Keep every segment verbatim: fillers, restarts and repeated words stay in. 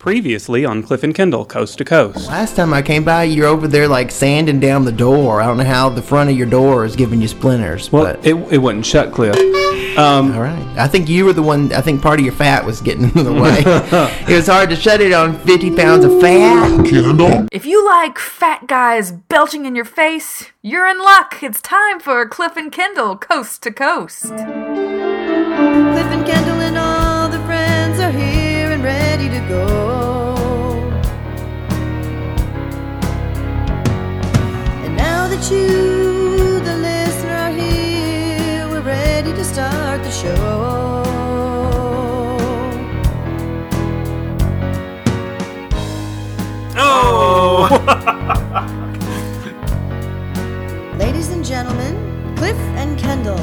Previously on Cliff and Kendall, Coast to Coast. Last time I came by, you're over there like sanding down the door. I don't know how the front of your door is giving you splinters. Well, but... it, it wouldn't shut, Cliff. Um, All right. I think you were the one, I think part of your fat was getting in the way. It was hard to shut it on fifty pounds of fat. Kendall? If you like fat guys belching in your face, you're in luck. It's time for Cliff and Kendall, Coast to Coast. Cliff and Kendall and all the friends are here and ready to go. And now that you, the listener, are here, we're ready to start the show. Oh! Ladies and gentlemen, Cliff and Kendall.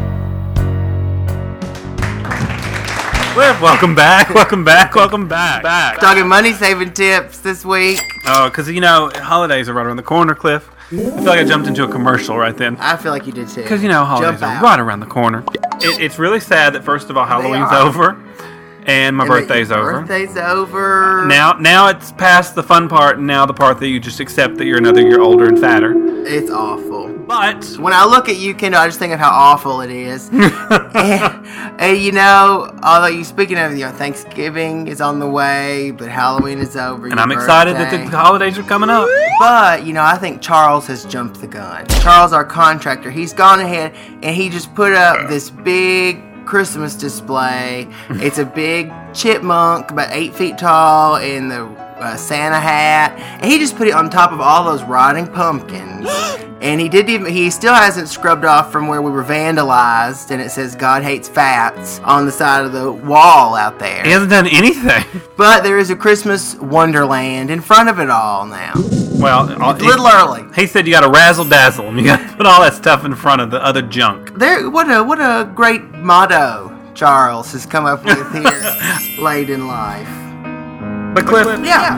Cliff, welcome back, welcome back, welcome back. back. Talking money saving tips this week. Oh, because, you know, holidays are right around the corner, Cliff. I feel like I jumped into a commercial right then. I feel like you did too. Because, you know, holidays Jump are out. right around the corner. It, it's really sad that, first of all, Halloween's are. over. And my And birthday's the- over. Birthday's over. Now, now it's past the fun part, and now the part that you just accept that you're another year older and fatter. It's awful. But When I look at you, Kendall, I just think of how awful it is. and, and, you know, although you speaking of, you know, Thanksgiving is on the way, but Halloween is over. and I'm excited that the holidays are coming up. But, you know, I think Charles has jumped the gun. Charles, our contractor, he's gone ahead and he just put up this big Christmas display. It's a big chipmunk, about eight feet tall, in the uh, Santa hat, and he just put it on top of all those rotting pumpkins. And he didn't even, he still hasn't scrubbed off from where we were vandalized, and it says God hates fats on the side of the wall out there. He hasn't done anything. But there is a Christmas wonderland in front of it all now. Well, It's a little early. He said you got to razzle dazzle and you got to put all that stuff in front of the other junk. There, what a what a great motto Charles has come up with here late in life. But Cliff, Yeah.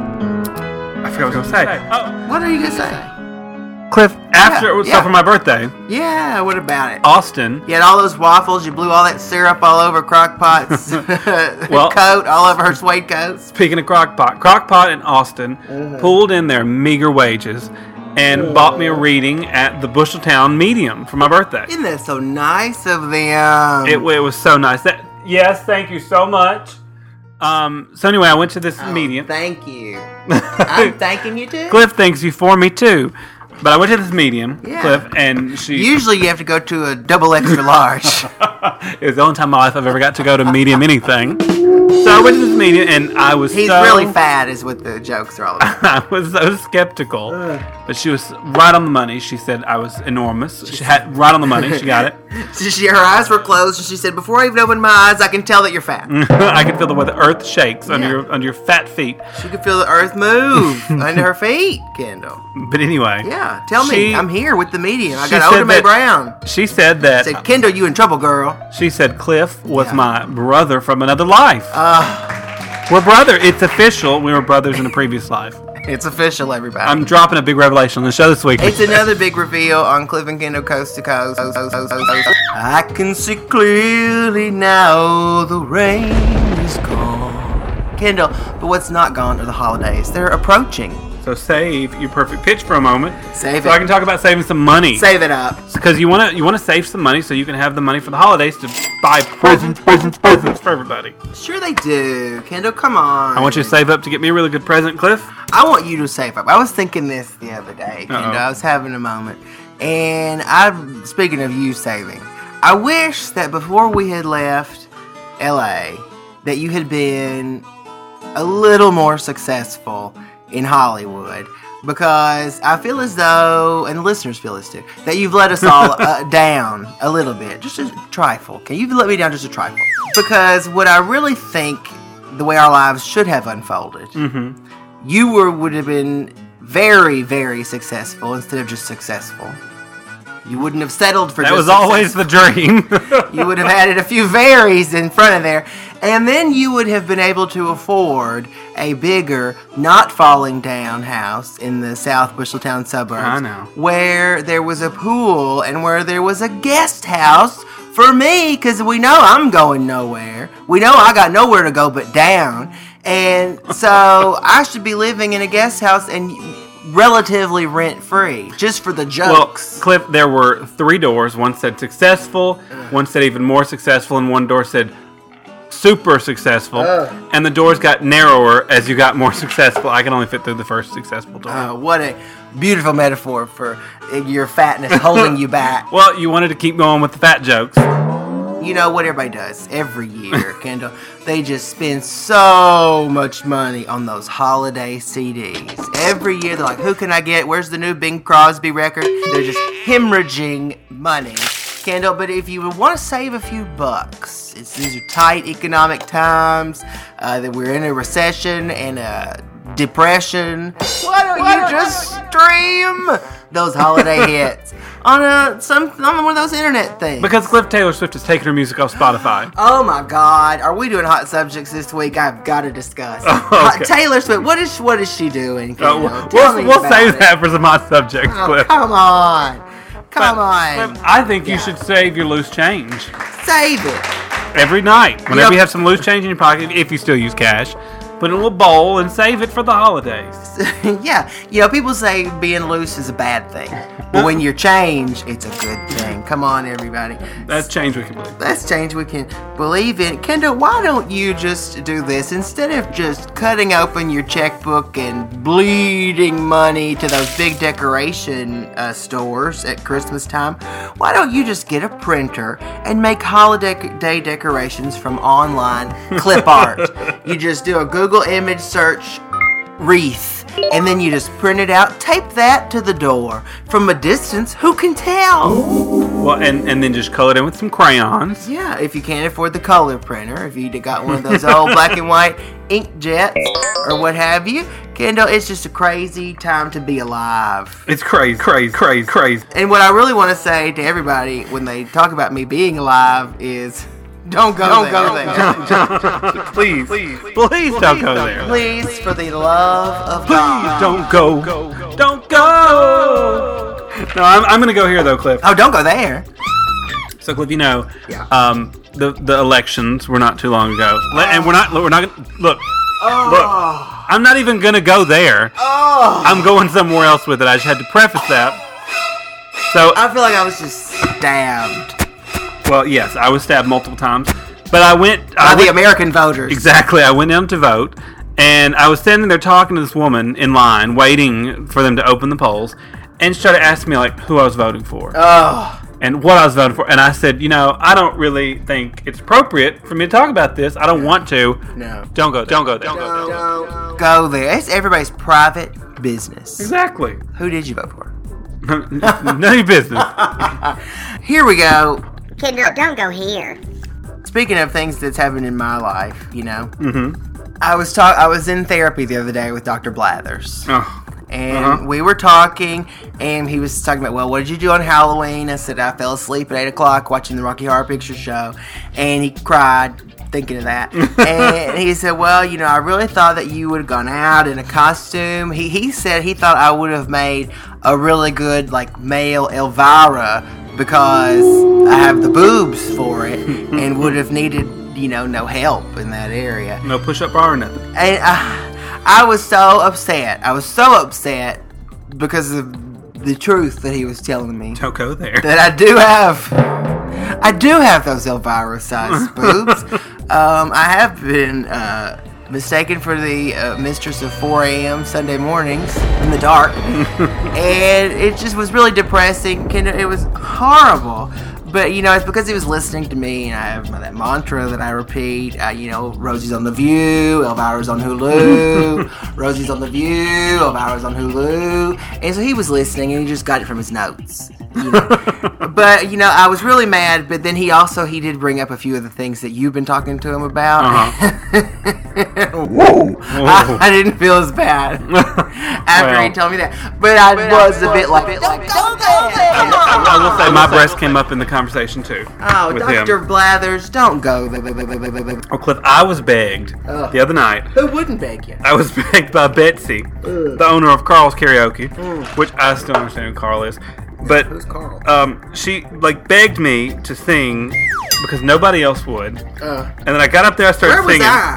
I forgot what I was going to say. Oh, What are you gonna say? Cliff, after Yeah, it was yeah. stuff for my birthday, Yeah. What about it? Austin, You had all those waffles. You blew all that syrup all over Crockpot's Well- coat, all over her suede coat. speaking of Crockpot, Crockpot and Austin Mm-hmm. pulled in their meager wages and bought me a reading at the Busheltown Medium for my birthday. Isn't that so nice of them? It, it was so nice. That yes, thank you so much. Um, so anyway, I went to this Oh, medium. Thank you. I'm thanking you too. Cliff thanks you for me too. But I went to this medium, Yeah. Cliff, and she... Usually you have to go to a double extra large. It was the only time in my life I've ever got to go to medium anything. So I went to this medium, and I was He's so... really fat is what the jokes are all about. I was so skeptical. But she was right on the money. She said I was enormous. She had right on the money. She got it. So she, her eyes were closed, and she said, "Before I even open my eyes, I can tell that you're fat." I could feel the way the earth shakes under Yeah. your under your fat feet. She could feel the earth move under her feet, Kendall. But anyway... Yeah, tell She- me. I'm here with the medium. I she got said Oda Mae that- Brown. She said that... Said, Kendall, you in trouble, girl. She said Cliff was Yeah. my brother from another life. Uh, We're brother. It's official. We were brothers in a previous life. it's official, everybody. I'm dropping a big revelation on the show this week. It's another big reveal on Cliff and Kendall Coast to Coast. I can see clearly now the rain is gone. Kendall, but what's not gone are the holidays. They're approaching. So save your perfect pitch for a moment. Save so it. I can talk about saving some money. Save it up. Because you want to you want to save some money so you can have the money for the holidays to buy presents, presents, presents for everybody. Sure they do. Kendall, come on. I want you to save up to get me a really good present, Cliff. I want you to save up. I was thinking this the other day, Kendall. Uh-oh. I was having a moment. And I'm speaking of you saving. I wish that before we had left L A that you had been a little more successful in Hollywood, because I feel as though, and the listeners feel this too, that you've let us all uh, down a little bit, just a trifle. Can you let me down just a trifle? Because what I really think the way our lives should have unfolded, Mm-hmm. you were would have been very, very successful instead of just successful. You wouldn't have settled for That just was always the dream. You would have added a few varies in front of there. And then you would have been able to afford a bigger, not falling down house in the South Busheltown suburbs. I know. Where there was a pool and where there was a guest house for me, because we know I'm going nowhere. We know I got nowhere to go but down. And so I should be living in a guest house and relatively rent-free, just for the jokes. Well, Cliff, there were three doors. One said successful, one said even more successful, and one door said super successful. Uh. And the doors got narrower as you got more successful. I can only fit through the first successful door. Uh, what a beautiful metaphor for your fatness holding you back. Well, you wanted to keep going with the fat jokes. You know what everybody does every year, Kendall? They just spend so much money on those holiday C Ds. Every year, they're like, who can I get? Where's the new Bing Crosby record? They're just hemorrhaging money, Kendall. But if you want to save a few bucks, it's, these are tight economic times, uh, that we're in a recession and a depression. Why don't Why you don't just you... stream those holiday hits on a some on one of those internet things? Because Cliff Taylor Swift has taken her music off Spotify. Oh my God, are we doing hot subjects this week? I've got to discuss. Oh, okay. Taylor Swift. What is what is she doing? Oh, we'll we'll save it. that for some hot subjects, oh, Cliff. Come on, come but, on. Cliff, I think you yeah. should save your loose change. Save it every night. Whenever yep. you have some loose change in your pocket, if you still use cash. Put it in a little bowl and save it for the holidays. Yeah. You know, people say being loose is a bad thing. But when you're change, it's a good thing. Come on, everybody. That's change we can believe in. That's change we can believe in. Kendall, why don't you just do this? Instead of just cutting open your checkbook and bleeding money to those big decoration uh, stores at Christmas time, why don't you just get a printer and make holiday day decorations from online clip art? You just do a Google Google image search wreath, and then you just print it out, tape that to the door. From a distance, who can tell? Well, and, and then just color it in with some crayons. Yeah, if you can't afford the color printer, if you got one of those old black and white ink jets or what have you, Kendall, it's just a crazy time to be alive. It's crazy, crazy, crazy, crazy. And what I really want to say to everybody when they talk about me being alive is... Don't go don't there. Go there. please, please, please, please don't go there. Please, for the love of please God. Don't go. go, go. Don't go. No, I'm, I'm going to go here, though, Cliff. Oh, don't go there. So, Cliff, you know, yeah. um, the the elections were not too long ago. And we're not, we're not going to, look, oh. look, I'm not even going to go there. Oh. I'm going somewhere else with it. I just had to preface that. So I feel like I was just stabbed. Well, yes, I was stabbed multiple times, but I went... By I the went, American voters. Exactly. I went down to vote, and I was standing there talking to this woman in line, waiting for them to open the polls, and she started asking me, like, who I was voting for. Oh. And what I was voting for. And I said, you know, I don't really think it's appropriate for me to talk about this. I don't want to. No. Don't go there. Don't go there. Don't, don't go there. Don't go there. It's everybody's private business. Exactly. Who did you vote for? None of your business. Here we go. Kendall, don't go here. Speaking of things that's happened in my life, you know, mm-hmm. I was talk. I was in therapy the other day with Doctor Blathers, oh. and uh-huh. we were talking, and he was talking about, well, what did you do on Halloween? I said I fell asleep at eight o'clock watching the Rocky Horror Picture Show, and he cried thinking of that, and he said, well, you know, I really thought that you would have gone out in a costume. He he said he thought I would have made a really good like male Elvira, because I have the boobs for it and would have needed, you know, no help in that area. No push-up bar or nothing. And I, I was so upset. I was so upset because of the truth that he was telling me. Don't go there. That I do have, I do have those Elvira-sized boobs. Um, I have been uh, mistaken for the uh, mistress of four a.m. Sunday mornings in the dark. And it just was really depressing. It was horrible. But, you know, it's because he was listening to me, and I have that mantra that I repeat. Uh, you know, Rosie's on The View, Elvira's on Hulu. Rosie's on The View, Elvira's on Hulu. And so he was listening, and he just got it from his notes. You know? But, you know, I was really mad, but then he also, he did bring up a few of the things that you've been talking to him about. Uh-huh. Whoa! I, I didn't feel as bad after well, he told me that. But I but was, I was a bit like, bit like don't go there! I, I will say, my breast came up in the conversation, too. Oh, Doctor Him. Blathers, don't go there. Oh, Cliff, I was begged Ugh. the other night. Who wouldn't beg you? I was begged by Betsy, Ugh. the owner of Carl's Karaoke, mm. which I still don't understand who Carl is. But Who's Carl? Um, she like begged me to sing because nobody else would. Uh, and then I got up there, I started where singing. Where was I?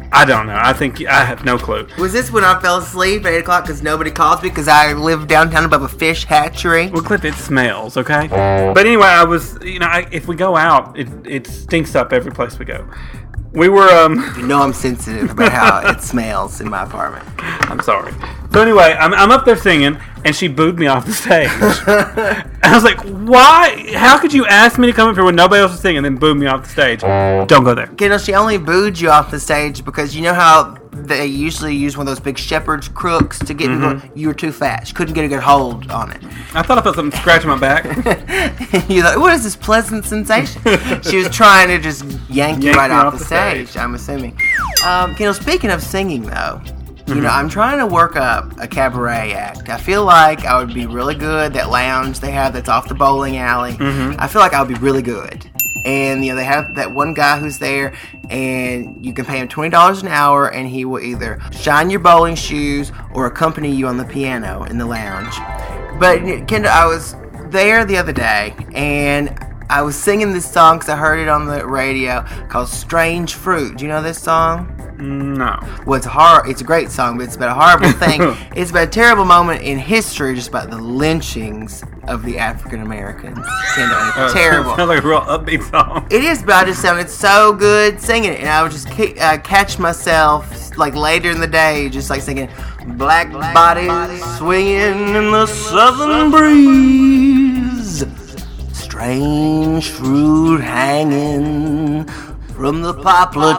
I don't know. I think I have no clue. Was this when I fell asleep at eight o'clock because nobody calls me because I live downtown above a fish hatchery? Well, Cliff, it smells, okay? But anyway, I was, you know, I, if we go out, it, it stinks up every place we go. We were, um... You know I'm sensitive about how it smells in my apartment. I'm sorry. So anyway, I'm, I'm up there singing, and she booed me off the stage. And I was like, why? How could you ask me to come up here when nobody else is singing and then boo me off the stage? Don't go there. Kendall, she only booed you off the stage because you know how they usually use one of those big shepherd's crooks to get Mm-hmm. people. You were too fat. She couldn't get a good hold on it. I thought I felt something scratching my back. You're like, what is this pleasant sensation? She was trying to just yank you Yank right me off, off the the stage, stage. I'm assuming. Um, Kendall, speaking of singing, though, you Mm-hmm. know, I'm trying to work up a cabaret act. I feel like I would be really good. That lounge they have that's off the bowling alley. Mm-hmm. I feel like I would be really good. And, you know, they have that one guy who's there, and you can pay him twenty dollars an hour, and he will either shine your bowling shoes or accompany you on the piano in the lounge. But, Kendall, I was there the other day, and I was singing this song because I heard it on the radio called Strange Fruit. Do you know this song? No. Well, it's hor- It's a great song, but it's about a horrible thing. It's about a terrible moment in history, just about the lynchings of the African Americans. Uh, Terrible. Sounds like a real upbeat song. It is, but I just sounded so good singing it, and I would just ki- uh, catch myself like later in the day, just like singing "Black, Black bodies, bodies swinging in the southern breeze, strange fruit hanging from the poplar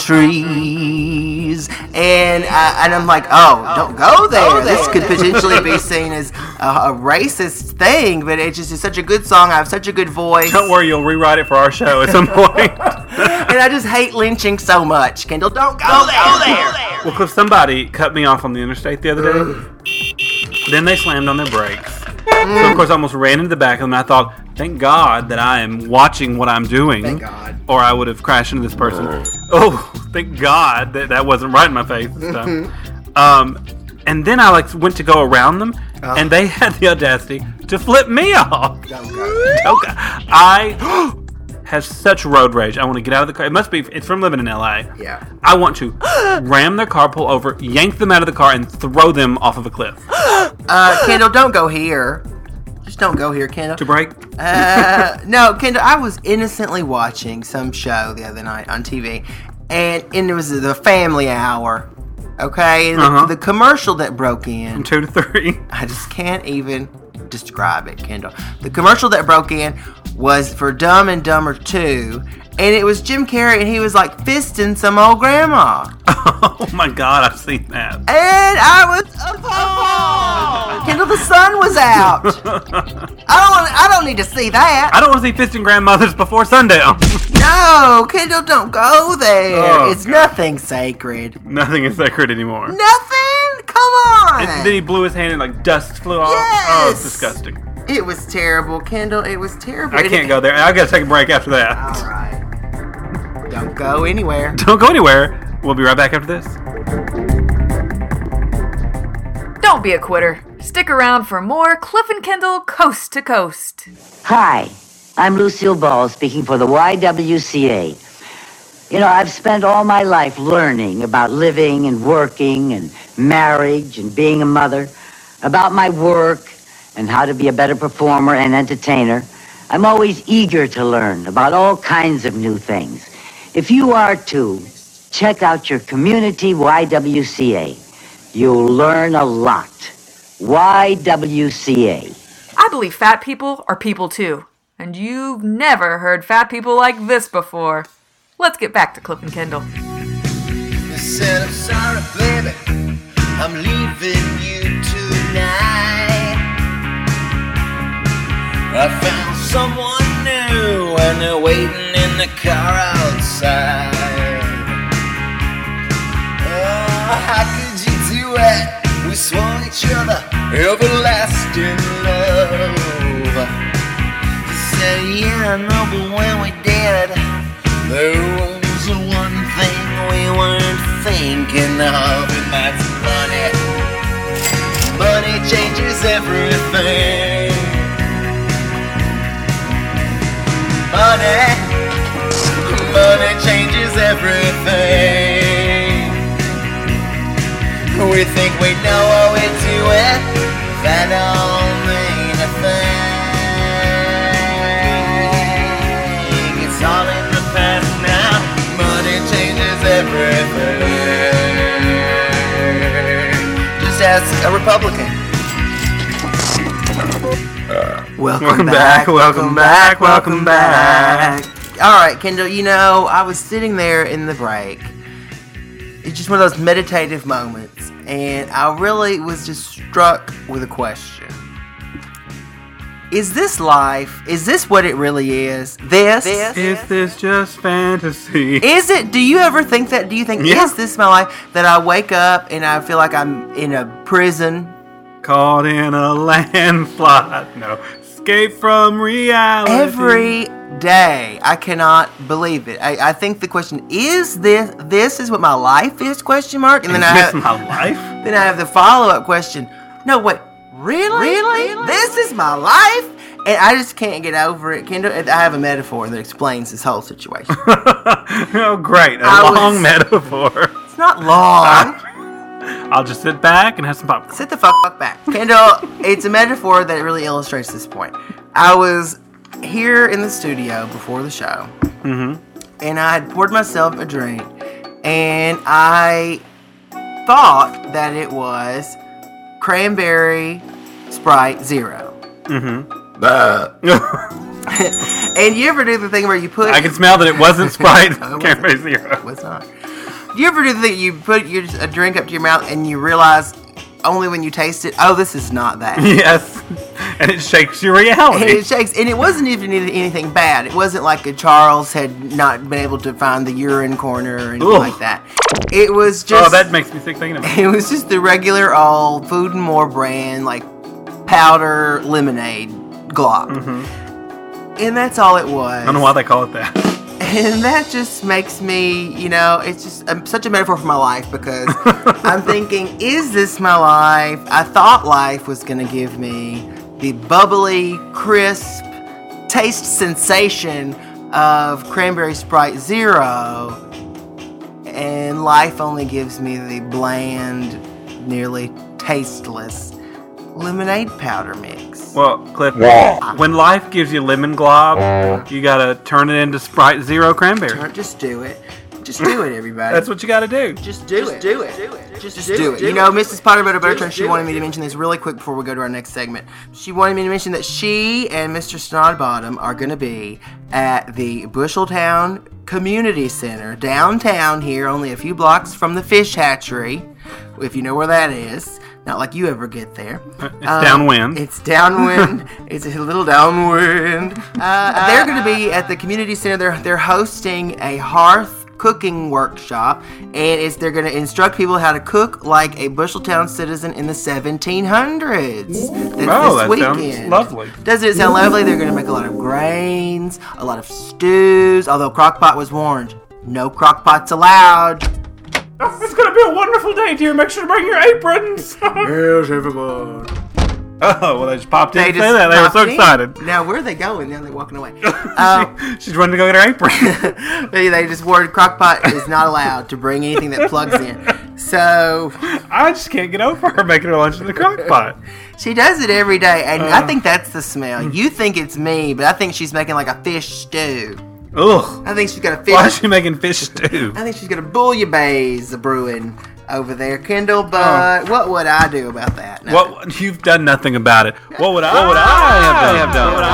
trees," and I, and I'm like, oh, don't go there. This could potentially be seen as a, a racist thing, but it just is such a good song. I have such a good voice. Don't worry, you'll rewrite it for our show at some point. And I just hate lynching so much. Kendall, don't go, don't there. Go there. Well, Cliff, somebody cut me off on the interstate the other day. Then they slammed on their brakes. So, of course, I almost ran into the back of them. And I thought, thank God that I am watching what I'm doing. Thank God. Or I would have crashed into this person. Oh, thank God that that wasn't right in my face and stuff. um, and then I like went to go around them, Oh. and they had the audacity to flip me off. Don't go. Don't go. I have such road rage. I want to get out of the car. It must be. It's from living in L A. Yeah. I want to ram their car, pull over, yank them out of the car, and throw them off of a cliff. Uh, Kendall, don't go here. Just don't go here, Kendall. To break? Uh, no, Kendall, I was innocently watching some show the other night on T V, and, and it was the Family Hour, okay? And Uh-huh. the, the commercial that broke in, From two to three. I just can't even describe it, Kendall. The commercial that broke in was for Dumb and Dumber two, and it was Jim Carrey, and he was like fisting some old grandma. Oh my God, I've seen that. And I was appalled. Kendall, the sun was out. I don't want. I don't need to see that. I don't want to see fisting grandmothers before sundown. No, Kendall, don't go there. Oh, it's God. nothing sacred. Nothing is sacred anymore. Nothing? Come on. And then he blew his hand and like dust flew off. Yes. Oh, it's disgusting. It was terrible, Kendall. It was terrible. I can't go there. I gotta take a break after that. All right. Don't go anywhere. Don't go anywhere. We'll be right back after this. Don't be a quitter. Stick around for more Cliff and Kendall Coast to Coast. Hi, I'm Lucille Ball speaking for the Y W C A. You know, I've spent all my life learning about living and working and marriage and being a mother, about my work and how to be a better performer and entertainer. I'm always eager to learn about all kinds of new things. If you are too, check out your community Y W C A. You'll learn a lot. Y W C A. I believe fat people are people too. And you've never heard fat people like this before. Let's get back to Cliff and Kendall. I said, I'm sorry, baby, I'm leaving you tonight. I found someone new and they're waiting in the car outside. Oh, how could you do it? We swore each other everlasting love. He said, yeah, I know, but when we did, there was one thing we weren't thinking of, and that's money. Money changes everything. Money, money changes everything. We think we know what we're doing. That don't mean a thing. It's all in the past now. Money changes everything. Just ask a Republican. Welcome, Welcome back, back, welcome back, welcome back. All right, Kendall, you know, I was sitting there in the break. It's just one of those meditative moments, and I really was just struck with a question. Is this life? Is this what it really is? This? Is this just fantasy? Is it? Do you ever think that? Do you think, Yeah. is this my life? That I wake up and I feel like I'm in a prison? Caught in a landslide. No. Escape from reality. Every day. I cannot believe it. I, I think the question, is this, this is what my life is, question mark? And then Is I this have, my life? then I have the follow-up question. No, wait, really? Really? This is my life? And I just can't get over it. Kendall, I have a metaphor that explains this whole situation. Oh, great. A I long was- metaphor. It's not long. I'll just sit back and have some popcorn. Sit the fuck back. Kendall, it's a metaphor that really illustrates this point. I was here in the studio before the show, Mm-hmm. and I had poured myself a drink, and I thought that it was cranberry Sprite Zero. Mm-hmm. And you ever do the thing where you put... I can smell that it wasn't Sprite. No, it Cranberry wasn't. Zero. It was not. Do you ever do the thing you put your, a drink up to your mouth and you realize only when you taste it, oh, this is not that. Yes. And it shakes your And reality. it shakes, and it wasn't even any- anything bad. It wasn't like a Charles had not been able to find the urine corner or anything Ugh. like that. It was just... Oh, that makes me sick thinking about it. It was just the regular old Food and More brand, like, powder lemonade glop. Mm-hmm. And that's all it was. I don't know why they call it that. And that just makes me, you know, it's just um, such a metaphor for my life because I'm thinking, is this my life? I thought life was going to give me the bubbly, crisp taste sensation of Cranberry Sprite Zero, and life only gives me the bland, nearly tasteless lemonade powder mix. Well, Cliff, when life gives you lemon glob, you gotta turn it into Sprite Zero Cranberry. Turn- Just do it. Just do it, everybody. That's what you gotta do. Just do it. Do it. Just, just do it. You know, Missus Potter Butter Butterturn, she wanted me to mention this really quick before we go to our next segment. She wanted me to mention that she and Mister Snodbottom are going to be at the Busheltown Community Center downtown here, only a few blocks from the fish hatchery, if you know where that is. Not like you ever get there. It's downwind. It's downwind. It's a little downwind. Uh, they're going to be at the community center. They're they're hosting a hearth cooking workshop, and it's they're going to instruct people how to cook like a Busheltown citizen in the seventeen hundreds. That's Oh, this that weekend. sounds lovely. Doesn't it sound lovely? They're going to make a lot of grains, a lot of stews. Although Crockpot was warned, no crockpots allowed. It's gonna be a wonderful day, dear. Make sure to bring your aprons. Yes, everyone. Oh, well, they just popped in They and just say that. They were so popped in. excited. Now where are they going? Now they're walking away. Uh, She- she's running to go get her apron. they they just warned Crockpot is not allowed to bring anything that plugs in. So I just can't get over her making her lunch in the crock pot. she does it every day, and Uh. I think that's the smell. You think it's me, but I think she's making like a fish stew. Ugh. I think she's got a fish. Why is she making fish stew? I think she's got a bouillabaisse brewing over there, Kendall. But what would I do about that? Nothing. What? You've done nothing about it. What would I, what would I have done? What would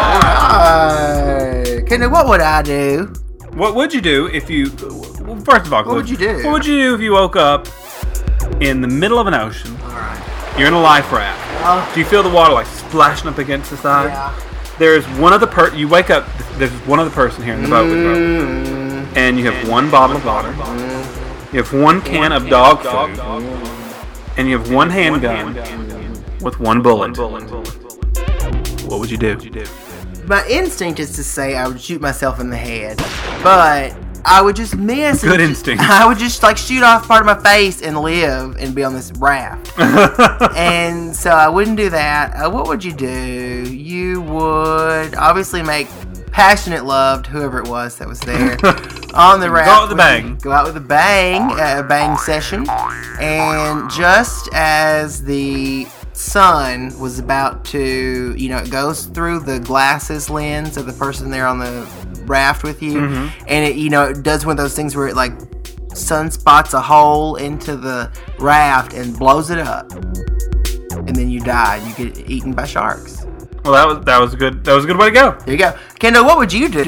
I- Uh, Kendall, what would I do? What would you do if you... Well, first of all, What would you do? What would you do if you woke up in the middle of an ocean? All right. You're in a life raft. Oh. Do you feel the water like splashing up against the side? Yeah. There's one other per. You wake up. There's one other person here in the boat with you, Mm, and you have one bottle of water. You have one can of dog food, and you have one handgun with one bullet. What would you do? my instinct is to say I would shoot myself in the head, but I would just miss. and Good ju- instinct. I would just like shoot off part of my face and live and be on this raft. And so I wouldn't do that. Uh, what would you do? You would obviously make passionate loved whoever it was that was there on the raft. Go out with a bang. Go out with a bang, a bang session. And just as the sun was about to, you know, it goes through the glasses lens of the person there on the raft with you, mm-hmm. and it, you know, it does one of those things where it like sun spots a hole into the raft and blows it up, and then you die and you get eaten by sharks. Well, that was that was a good that was a good way to go. There you go, Kendall. What would you do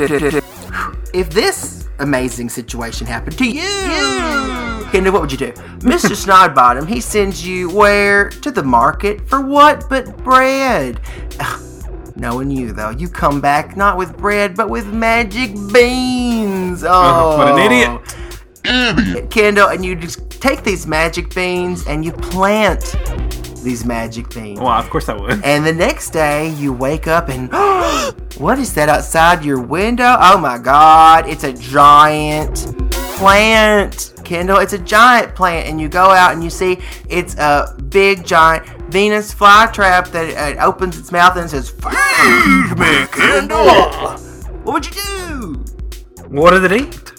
if this amazing situation happened to you? Kendall, what would you do? Mister Snodbottom, he sends you where? To the market for what but bread? Ugh, knowing you though, you come back not with bread but with magic beans. Oh, what an idiot! Idiot, Kendall, and you just take these magic beans and you plant these magic beans. Well, of course I would. And the next day, you wake up and, what is that outside your window? Oh my God, it's a giant plant, Kendall. It's a giant plant, and you go out and you see it's a big, giant Venus flytrap that uh, opens its mouth and says, "Feed me, Kendall." What would you do? What does it eat?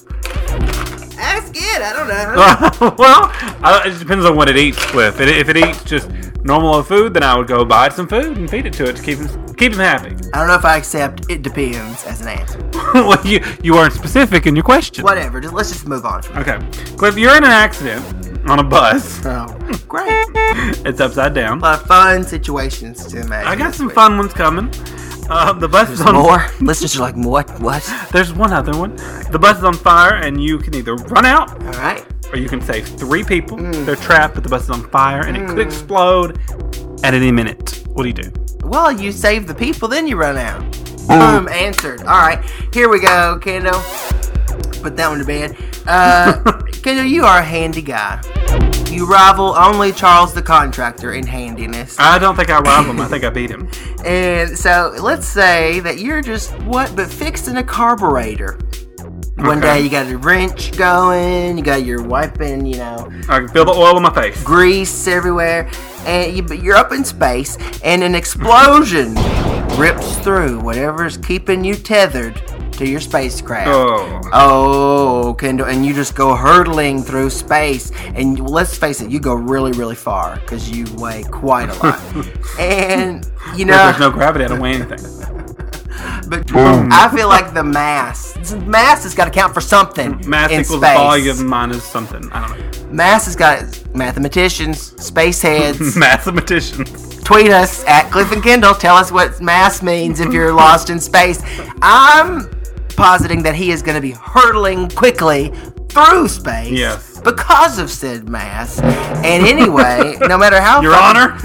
Ask it. I don't know. Well, I, it depends on what it eats, Cliff. If it, if it eats just normal old food, then I would go buy some food and feed it to it to keep him keep him happy. I don't know if I accept "it depends" as an answer. Well, you you weren't specific in your question. Whatever. Just, let's just move on. Okay, Cliff, you're in an accident on a bus. Oh, great. It's upside down. A lot of fun situations to imagine. I got some fun ones coming. Uh, the bus There's is on more. Listeners are like, what? What? There's one other one. The bus is on fire, and you can either run out, All right. or you can save three people. Mm. They're trapped, but the bus is on fire, and it could explode at any minute. What do you do? Well, you save the people, then you run out. Boom. Answered. All right. Here we go, Kendall. Put that one to bed. Uh, Kendall, you are a handy guy. You rival only Charles the Contractor in handiness. I don't think I robbed him. I think I beat him. And so let's say that you're just what but fixing a carburetor. One Okay. day you got a wrench going, you got your wiping, you know, I can feel the oil on my face. grease everywhere, and you, but you're up in space, and an explosion rips through whatever's keeping you tethered to your spacecraft. Oh. Oh, Kendall, and you just go hurtling through space, and you, let's face it, you go really, really far because you weigh quite a lot, and you If know. there's no gravity, I don't weigh anything. But I feel like the mass, mass has got to count for something. Mass in equals space. volume minus something. I don't know. Mass has got mathematicians, space heads. Mathematicians. Tweet us at Cliff and Kendall. Tell us what mass means if you're lost in space. I'm positing that he is going to be hurtling quickly through space. Yes. Because of said mass. And anyway, no matter how Your far- Honor.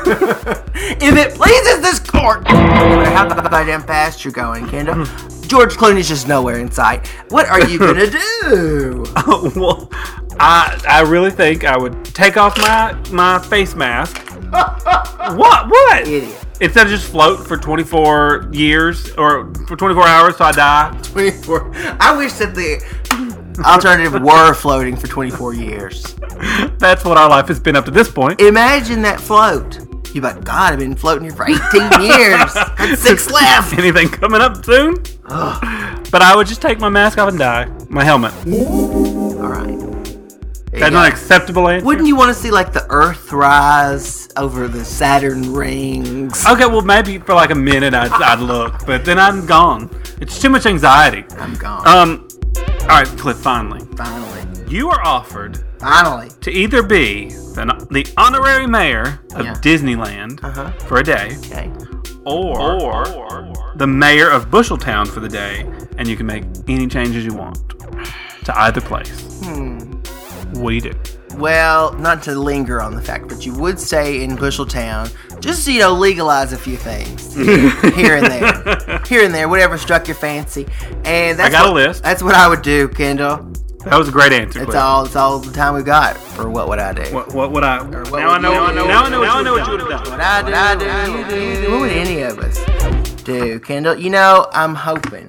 if it pleases this court, no matter how goddamn fast you're going, Kendall, George Clooney's just nowhere in sight. What are you gonna do? Oh, well, I I really think I would take off my my face mask. What? What? Idiot. Instead of just float for twenty-four years or for twenty-four hours so I die. twenty-four. I wish that the alternative were floating for twenty-four years. That's what our life has been up to this point. Imagine that float. You're like, God, I've been floating here for eighteen years. Got six left. Anything coming up soon? But I would just take my mask off and die. My helmet. All right. There you That's go. not an acceptable answer. Wouldn't you want to see like the Earth rise over the Saturn rings? Okay, well maybe for like a minute I'd, I'd look, but then I'm gone. It's too much anxiety. I'm gone. Um, all right, Cliff. Finally, Finally. you are offered Finally. to either be the, the honorary mayor of Yeah. Disneyland Uh-huh. for a day, Okay. or, or the mayor of Busheltown for the day, and you can make any changes you want to either place. Hmm. What do you do? Well, not to linger on the fact, but you would stay in Busheltown, just, you know, legalize a few things here and there. Here and there, whatever struck your fancy. And that's I got a what, list. That's what I would do, Kendall. That was a great answer, That's Cliff. all that's all the time we got for what would I do. What, what would I? what now would I know. you- Now I know. Now I know. Now I know what you would have done. What I do, what I do, you do, what would any of us do, Kendall? You know, I'm hoping.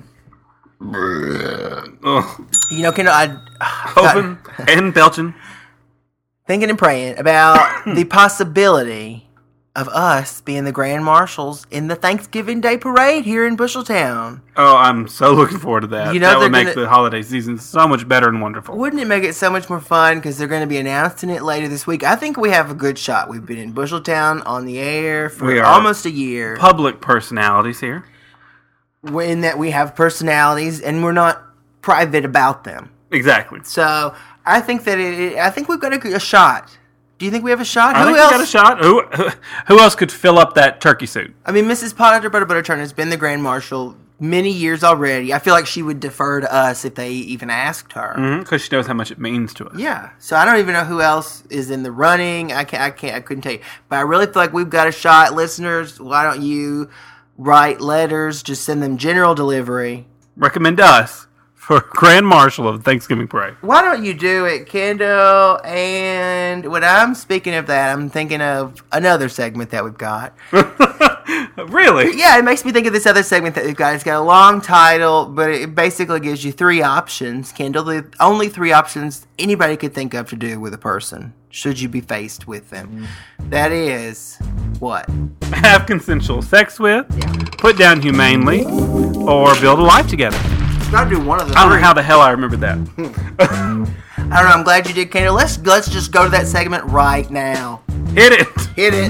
Ugh. You know, Kendall, I Hoping and belching. thinking and praying about the possibility of us being the grand marshals in the Thanksgiving Day parade here in Busheltown. Oh, I'm so looking forward to that. You know that would they're make gonna- the holiday season so much better and wonderful. Wouldn't it make it so much more fun because they're going to be announcing it later this week? I think we have a good shot. We've been in Busheltown on the air for We are almost a year. Public personalities here. In that we have personalities and we're not private about them. Exactly. So I think that it, it- I think we've got a, a shot. Do you think we have a shot? I Who think else? we got a shot. Who, who who else could fill up that turkey suit? I mean, Missus Potter Butter Butter Turner has been the Grand Marshal many years already. I feel like she would defer to us if they even asked her. Because she knows how much it means to us. Yeah. So I don't even know who else is in the running. I can't. I can't. I couldn't tell you. But I really feel like we've got a shot, listeners. Why don't you write letters? Just send them general delivery. Recommend us for Grand Marshal of the Thanksgiving Parade. Why don't you do it, Kendall? And when I'm speaking of that, I'm thinking of another segment that we've got. Really? Yeah, it makes me think of this other segment that we've got. It's got a long title, but it basically gives you three options, Kendall. The only three options anybody could think of to do with a person, should you be faced with them. That is, what? Have consensual sex with, put down humanely, or build a life together. You've got to do one of the I don't know three. how the hell I remembered that. I don't know. I'm glad you did, Kendall. Let's, let's just go to that segment right now. Hit it. Hit it.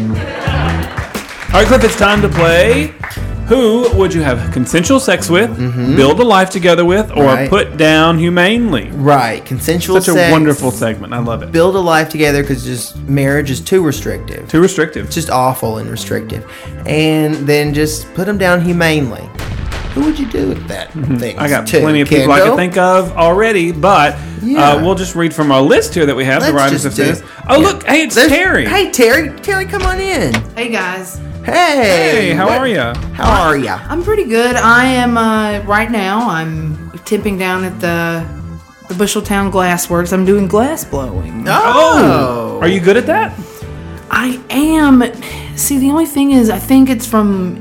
All right, Cliff, it's time to play. Who would you have consensual sex with, build a life together with, or Right. put down humanely? Right. Consensual Such sex. a wonderful segment. I love it. Build a life together because just marriage is too restrictive. Too restrictive. Just awful and restrictive. And then just put them down humanely. Who would you do with that thing? I got plenty of people I could think of already, but Yeah. uh, we'll just read from our list here that we have. Let's the writers just have do- sent us. Oh, yeah. look. Hey, it's There's- Terry. Hey, Terry. Terry, come on in. Hey guys, Hey. Hey, how what- are you? How are ya? I'm pretty good. I am uh, right now. I'm tipping down at the the Busheltown Glass Works. I'm doing glass blowing. Oh. Are you good at that? I am. See, the only thing is, I think it's from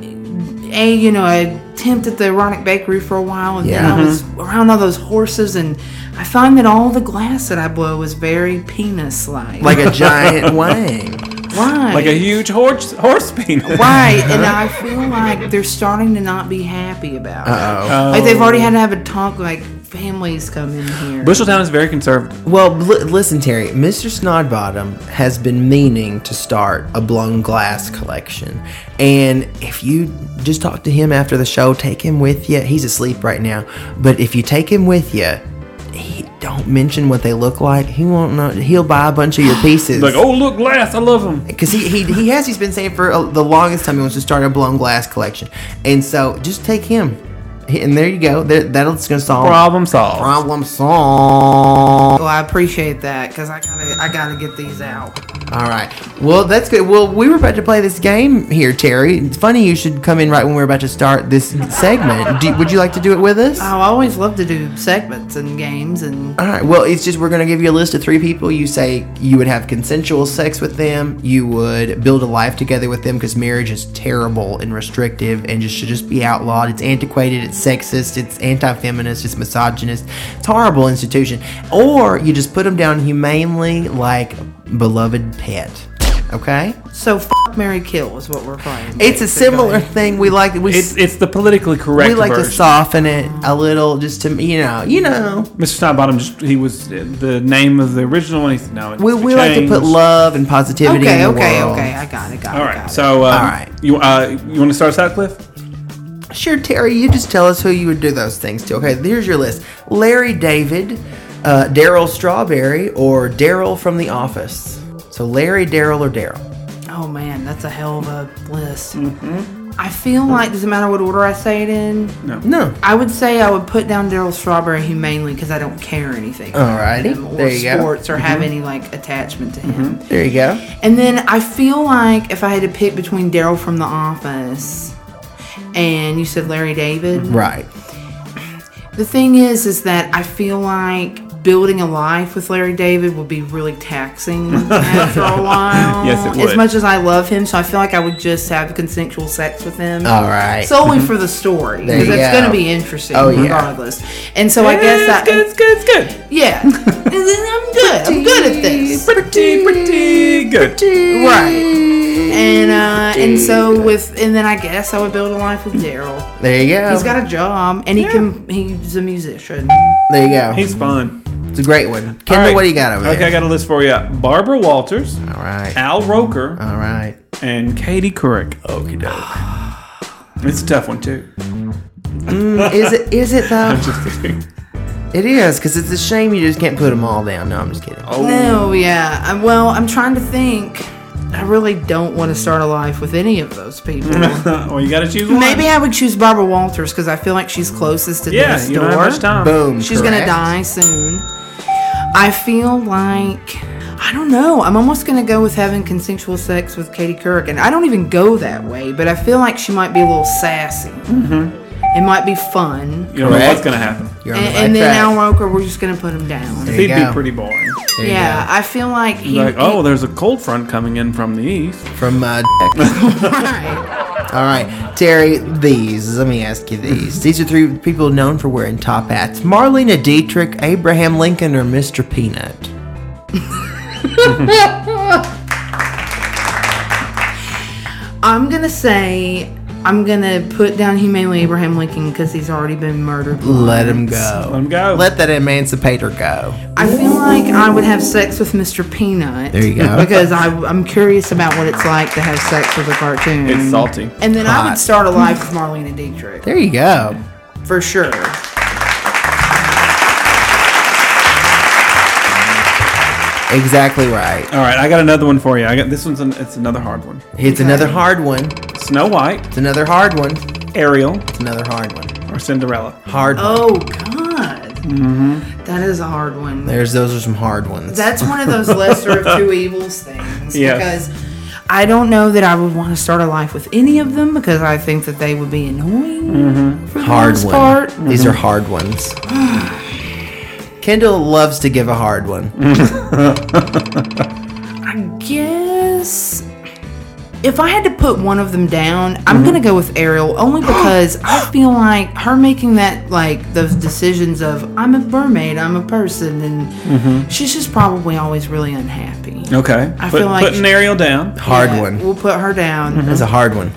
a you know I temped at the Ironic Bakery for a while, and Yeah. then I was around all those horses, and I find that all the glass that I blow is very penis-like. Like a giant wang. right. Like a huge horse horse penis. Right, and I feel like they're starting to not be happy about it. Uh-oh. Like they've already had to have a talk, like families come in here. Busheltown is very conservative. Well, li- listen, Terry. Mister Snodbottom has been meaning to start a blown glass collection. And if you just talk to him after the show, take him with you. He's asleep right now. But if you take him with you, he, don't mention what they look like. He won't know. He'll buy a bunch of your pieces. Like, oh, look, glass. I love them. Because he, he he has he's been saying for uh, the longest time he wants to start a blown glass collection, and so just take him, He- and there you go. There, that's gonna solve Problem solved. problem solved. Well, I appreciate that because I gotta I gotta get these out. All right. Well, that's good. Well, we were about to play this game here, Terry. It's funny you should come in right when we're about to start this segment. Do, would you like to do it with us? I always love to do segments and games and All right. Well, it's just we're going to give you a list of three people. You say you would have consensual sex with them. You would build a life together with them because marriage is terrible and restrictive and just should just be outlawed. It's antiquated. It's sexist. It's anti-feminist. It's misogynist. It's a horrible institution. Or you just put them down humanely like beloved pet. Okay? so f- Mary Kill is what we're playing. It's a similar thing. We like we It's it's the politically correct we like version. to soften it a little just to you know you know. Mister Snodbottom, just he was uh, the name of the original one. He said, no, it's We, we like to put changed. love and positivity Okay, in the okay, world. okay. I got it. Got All it. right, got so um, All right. you uh, you want to start us out, Cliff? Sure, Terry, you just tell us who you would do those things to. Okay, here's your list. Larry David, uh, Daryl Strawberry, or Daryl from The Office. So Larry, Daryl, or Daryl? it. Oh man, that's a hell of a list. Mm-hmm. I feel like does it matter what order I say it in? No. I would say I would put down Daryl Strawberry humanely because I don't care anything. Alrighty, about him or there you go. sports or have any like attachment to him. There you go. And then I feel like if I had to pick between Daryl from The Office and you said Larry David, Right. the thing is, is that I feel like building a life with Larry David would be really taxing after a while. Yes, it As would. much as I love him, so I feel like I would just have consensual sex with him. All right. Solely for the story, There because you it's go. going to be interesting Oh, yeah. regardless. And so I guess that, it's good, it's good, it's good. yeah, and then I'm good. I'm good at this. Pretty, pretty good. Right. And uh, and so with and then I guess I would build a life with Daryl. There you go. He's got a job and he can. He's a musician. There you go. He's fun. It's a great one. Kendall, All right. what do you got over Okay, there? I got a list for you. Barbara Walters, All right. Al Roker, All right. and Katie Couric. Okie doke. It's a tough one too. Mm, is it? Is it though? I'm just kidding. It is, because it's a shame you just can't put them all down. No, I'm just kidding. Oh, No, yeah. I- Well, I'm trying to think. I really don't want to start a life with any of those people. well, you got to choose one. Maybe I would choose Barbara Walters because I feel like she's closest to Yeah, death's you door. don't have much time. Boom. She's gonna correct. die soon. I feel like I don't know. I'm almost gonna go with having consensual sex with Katie Couric, and I don't even go that way, but I feel like she might be a little sassy. Mm-hmm. It might be fun. You don't know Correct. what's going to happen. You're on the And, right and then track. Al Roker, we're just gonna put him down. There you He'd be go. pretty boring. There you Yeah, go. I feel like he. Like, he- oh, there's a cold front coming in from the east. From uh, right. All right, Terry. These. Let me ask you these. These are three people known for wearing top hats: Marlena Dietrich, Abraham Lincoln, or Mister Peanut. I'm gonna say I'm gonna put down humanely Abraham Lincoln because he's already been murdered. Let him once. go. Let him go. Let that emancipator go. I feel like I would have sex with Mister Peanut. There you go. Because I, I'm curious about what it's like to have sex with a cartoon. It's salty. And then I Hot. would start a life with Marlena Dietrich. There you go. For sure. Exactly right. All right, I got another one for you. I got this one's an, it's another hard one. It's another hard one. Snow White, It's another hard one. Ariel, It's another hard one. or Cinderella. Hard one. Oh, God. Mm-hmm. That is a hard one. There's those are some hard ones. That's one of those lesser of two evils things. Yes. Because I don't know that I would want to start a life with any of them because I think that they would be annoying for the hard most one. part. These are hard ones. Kendall loves to give a hard one. I guess if I had to put one of them down, I'm gonna go with Ariel only because I feel like her making that like those decisions of I'm a mermaid, I'm a person, and she's just probably always really unhappy. Okay. I Put- feel like putting she- Ariel down. Hard Yeah, one. We'll put her down. That's a hard one.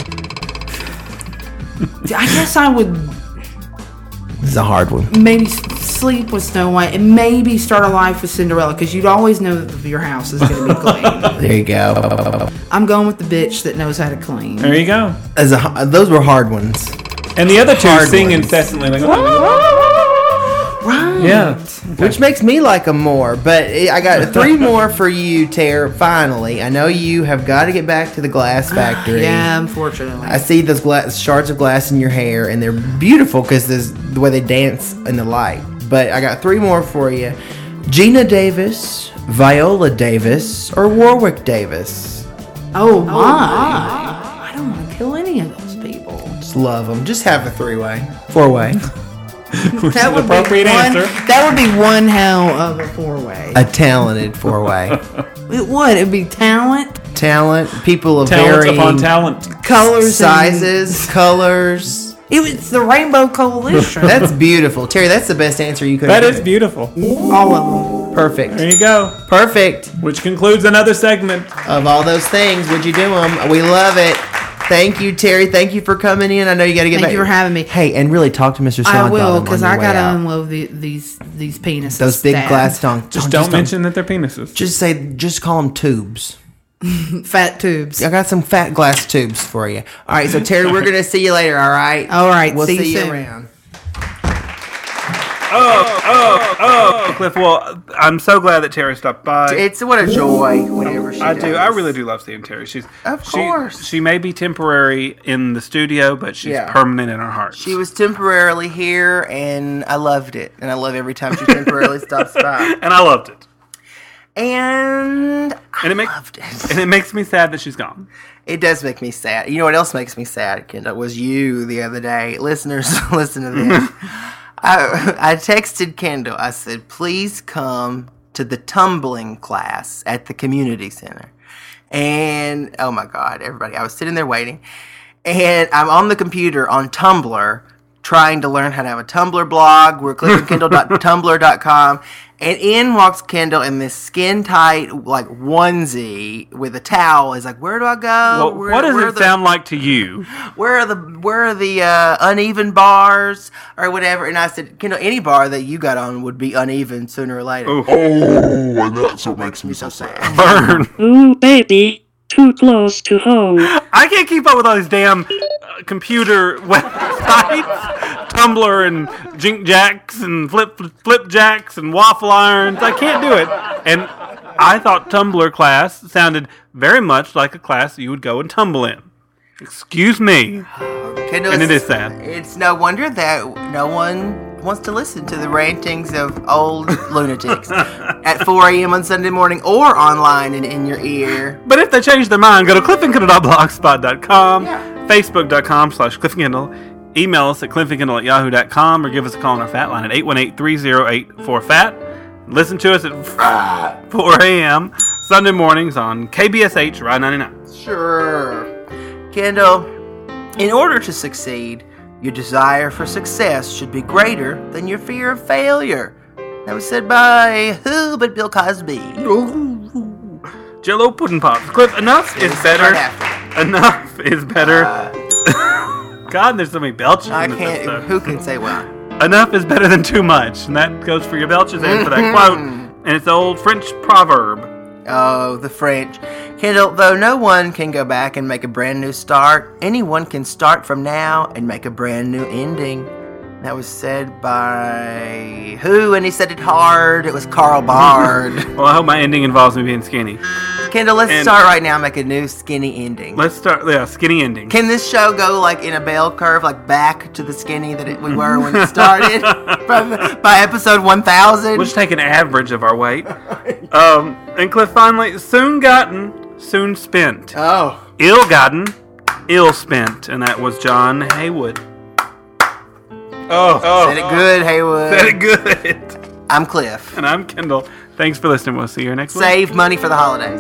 I guess I would This is a hard one. maybe s- sleep with Snow White and maybe start a life with Cinderella because you'd always know that your house is going to be clean. There you go. I'm going with the bitch that knows how to clean. There you go. As a, h- those were hard ones. And the other two Hard sing ones. incessantly. Like, Right. yeah. Which makes me like them more. But I got three more for you, Tara, finally. I know you have got to get back to the glass factory. Yeah, unfortunately. I see those glass, shards of glass in your hair, and they're beautiful because the way they dance in the light. But I got three more for you. Gina Davis, Viola Davis, or Warwick Davis. oh, my. I don't want to kill any of those people. Just love them. Just have a three-way. Four-way. That would appropriate be one, answer. That would be one hell of a four-way. A talented four-way. It would. It'd be talent, Talent, people of Talent varying upon talent. colors, sizes, colors. And it was the Rainbow Coalition. That's beautiful. Terry, that's the best answer you could That have is beautiful. all of them. Perfect. There you go. Perfect. Which concludes another segment. Of all those things, would you do them? We love it. Thank you, Terry. Thank you for coming in. I know you got to get Thank back. you for having me. Hey, and really talk to Mister I will, Sondheim because on I your way gotta out. unload the, these these penises. Those big Dad. glass donks. Just don't mention that they're penises. Just say, just call them tubes. fat tubes. I got some fat glass tubes for you. All right, so Terry, we're gonna see you later. All right. All right, We'll see see, you you soon. around. Oh, Cliff. Well, I'm so glad that Terry stopped by. It's what a joy whenever she I does. do. I really do love seeing Terry. She's Of she- course. She, may be temporary in the studio, but she's Yeah. permanent in our hearts. She was temporarily here, and I loved it. And I love every time she temporarily stops by. and I loved it. And I And it makes loved it. and it makes me sad that she's gone. It does make me sad. You know what else makes me sad, Kendall? Was you the other day. Listeners, listen to this. I, I texted Kendall. I said, please come to the tumbling class at the community center. And, oh my God, everybody. I was sitting there waiting. And I'm on the computer on Tumblr trying to learn how to have a Tumblr blog. We're cliff and kindle dot tumblr dot com. And in walks Kendall in this skin-tight, like, onesie with a towel. He's like, where do I go? Well, where, what does where it the, sound like to you? Where are the where are the uh, uneven bars or whatever? And I said, Kendall, any bar that you got on would be uneven sooner or later. Ooh. Oh, and that's what makes me so sad. Burn. Ooh, baby. Too close to home. I can't keep up with all these damn uh, computer websites, Tumblr and Jink Jacks and Flip Flip Jacks and Waffle Irons. I can't do it. And I thought Tumblr class sounded very much like a class you would go and tumble in. Excuse me. Kendall, And it is sad. It's no wonder that no one wants to listen to the rantings of old lunatics at four a.m. on Sunday morning or online and in your ear. But if they change their mind, go to cliff and kindle dot blogspot dot com, facebook dot com slash cliff and kindle, email us at cliff and kindle at yahoo dot com, or give us a call on our fat line at eight one eight, three oh eight, four, F A T. Listen to us at four a.m. Sunday mornings on K B S H Ride ninety-nine. Sure. Kendall, in order to succeed, your desire for success should be greater than your fear of failure. That was said by who but Bill Cosby. Jello pudding pops. Cliff, enough is better. Enough is better. God, there's so many belches I in this can't. episode. Who can say why? Enough is better than too much. And that goes for your belches and for that quote. And it's the old French proverb. Oh, the French. Kendall, though no one can go back and make a brand new start, anyone can start from now and make a brand new ending. That was said by who? And he said it hard. It was Carl Bard. Well, I hope my ending involves me being skinny. Kendall, let's And- start right now and make a new skinny ending. Let's start, yeah, skinny ending. Can this show go like in a bell curve, like back to the skinny that it, we were when it started from, by episode one thousand? We'll just take an average of our weight. Um, and Cliff, finally, soon gotten, soon spent. Oh. Ill gotten, ill spent. And that was John Haywood. Oh, oh. Said it good, Haywood. Said it good. I'm Cliff. And I'm Kendall. Thanks for listening. We'll see you next week. Save money for the holidays.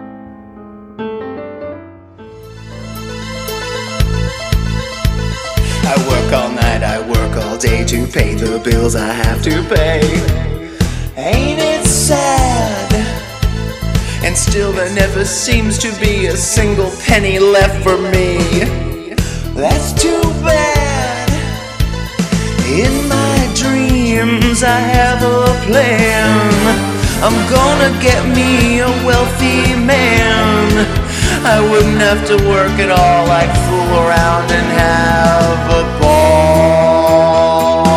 I work all night, I work all day to pay the bills I have to pay. Ain't it sad? And still there never seems to be a single penny left for me. That's too bad. In my dreams I have a plan. I'm gonna get me a wealthy man. I wouldn't have to work at all, I'd fool around and have a ball.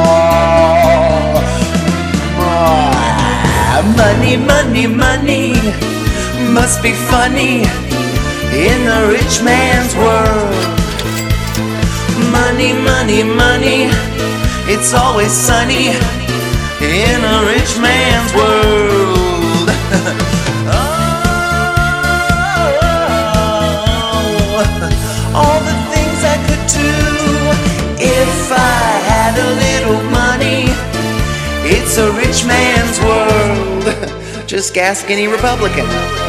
Ah, money, money, money must be funny in a rich man's world. Money, money, money, it's always sunny in a rich man's world. Oh, all the things I could do if I had a little money. It's a rich man's world. Just gas skinny Republican.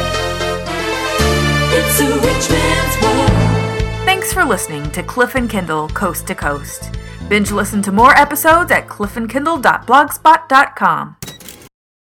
It's a rich man's world. Thanks for listening to Cliff and Kindle Coast to Coast. Binge listen to more episodes at cliff and kindle dot blogspot dot com.